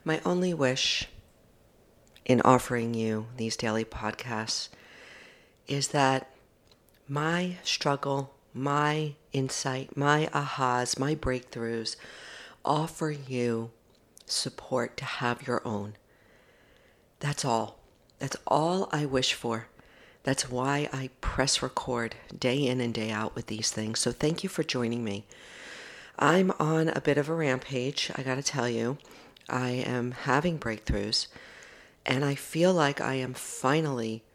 My only wish in offering you these daily podcasts is that my struggle, my insight, my ahas, my breakthroughs offer you support to have your own. That's all. That's all I wish for. That's why I press record day in and day out with these things. So thank you for joining me. I'm on a bit of a rampage, I gotta tell you. I am having breakthroughs, and I feel like I am finally,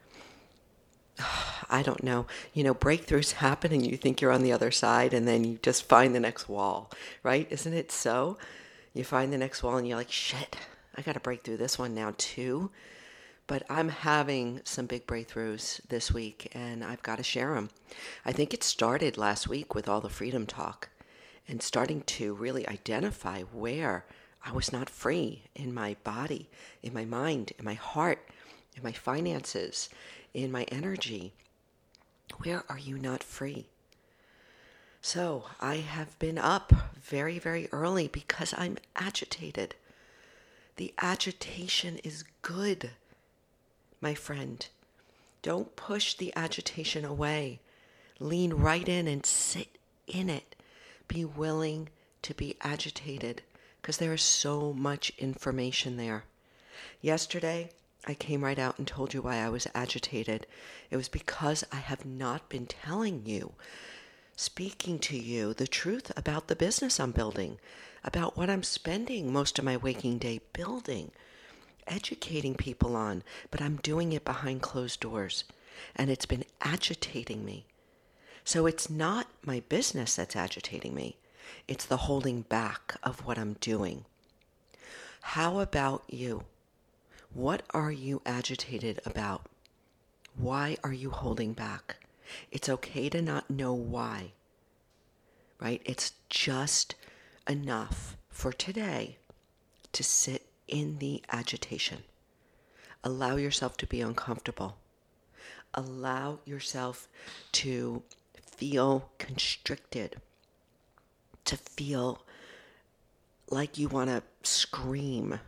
I don't know, breakthroughs happen and you think you're on the other side, and then you just find the next wall, right? Isn't it so? You find the next wall and you're like, shit, I gotta break through this one now too. But I'm having some big breakthroughs this week, and I've got to share them. I think it started last week with all the freedom talk and starting to really identify where I was not free in my body, in my mind, in my heart, in my finances, in my energy. Where are you not free? So I have been up very, very early because I'm agitated. The agitation is good, my friend. Don't push the agitation away. Lean right in and sit in it. Be willing to be agitated because there is so much information there. Yesterday, I came right out and told you why I was agitated. It was because I have not been telling you, speaking to you, the truth about the business I'm building, about what I'm spending most of my waking day building, educating people on, but I'm doing it behind closed doors, and it's been agitating me. So it's not my business that's agitating me. It's the holding back of what I'm doing. How about you? What are you agitated about? Why are you holding back? It's okay to not know why, right? It's just enough for today to sit in the agitation. Allow yourself to be uncomfortable. Allow yourself to feel constricted, to feel like you want to scream.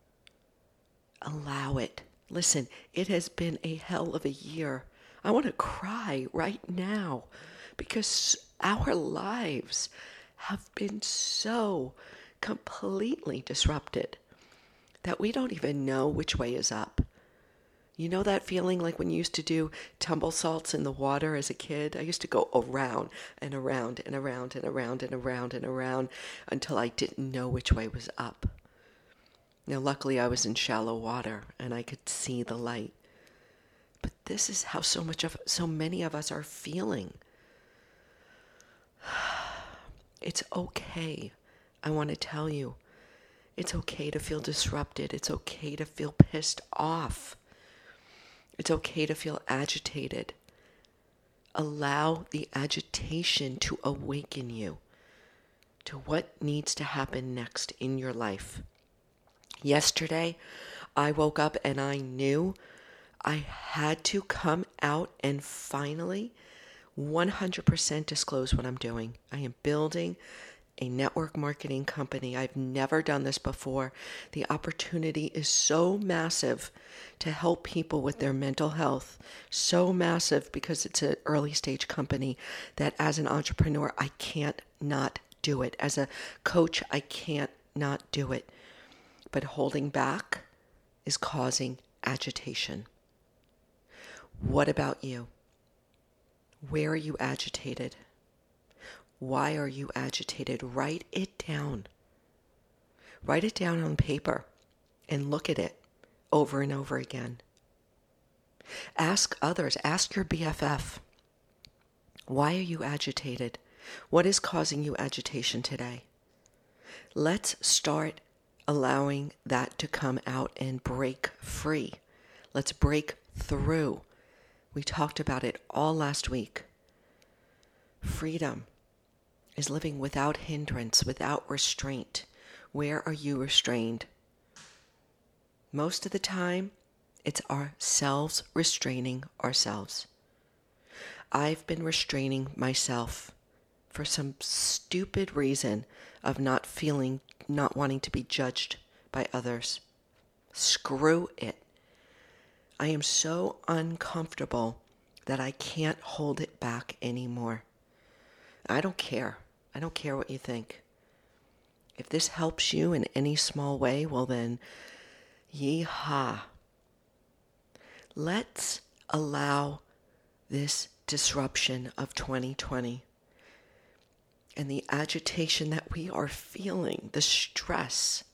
Allow it. Listen, it has been a hell of a year. I want to cry right now because our lives have been so completely disrupted that we don't even know which way is up. You know that feeling like when you used to do tumble salts in the water as a kid? I used to go around and around and around and around and around and around until I didn't know which way was up. Now, luckily I was in shallow water and I could see the light. But this is how so many of us are feeling. It's okay. I want to tell you, it's okay to feel disrupted. It's okay to feel pissed off. It's okay to feel agitated. Allow the agitation to awaken you to what needs to happen next in your life. Yesterday, I woke up and I knew I had to come out and finally 100% disclose what I'm doing. I am building a network marketing company. I've never done this before. The opportunity is so massive to help people with their mental health. So massive because it's an early stage company that as an entrepreneur, I can't not do it. As a coach, I can't not do it. But holding back is causing agitation. What about you? Where are you agitated? Why are you agitated? Write it down. Write it down on paper and look at it over and over again. Ask others. Ask your BFF. Why are you agitated? What is causing you agitation today? Let's start allowing that to come out and break free. Let's break through. We talked about it all last week. Freedom is living without hindrance, without restraint. Where are you restrained? Most of the time, it's ourselves restraining ourselves. I've been restraining myself for some stupid reason of not wanting to be judged by others. Screw it. I am so uncomfortable that I can't hold it back anymore. I don't care. I don't care what you think. If this helps you in any small way, well then, yee-haw. Let's allow this disruption of 2020 and the agitation that we are feeling, the stress,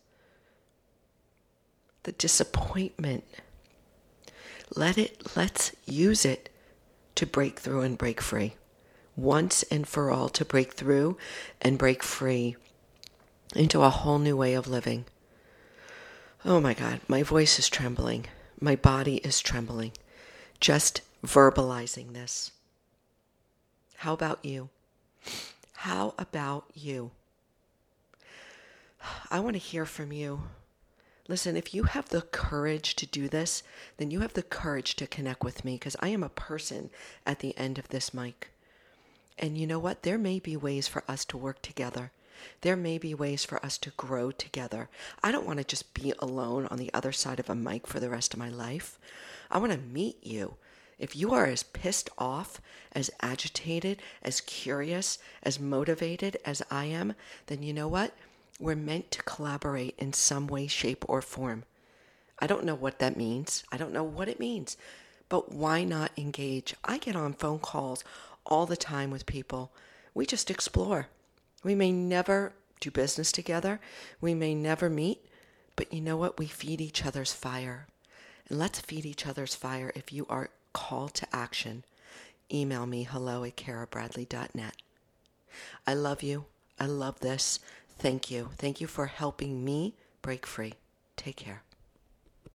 the disappointment. Let's use it to break through and break free. Once and for all, to break through and break free into a whole new way of living. Oh my God, my voice is trembling. My body is trembling. Just verbalizing this. How about you? How about you? I want to hear from you. Listen, if you have the courage to do this, then you have the courage to connect with me, because I am a person at the end of this mic. And you know what? There may be ways for us to work together. There may be ways for us to grow together. I don't want to just be alone on the other side of a mic for the rest of my life. I want to meet you. If you are as pissed off, as agitated, as curious, as motivated as I am, then you know what? We're meant to collaborate in some way, shape, or form. I don't know what that means. I don't know what it means. But why not engage? I get on phone calls all the time with people. We just explore. We may never do business together. We may never meet. But you know what? We feed each other's fire. And let's feed each other's fire. If you are called to action, email me hello@karabradley.net. I love you. I love this. Thank you. Thank you for helping me break free. Take care.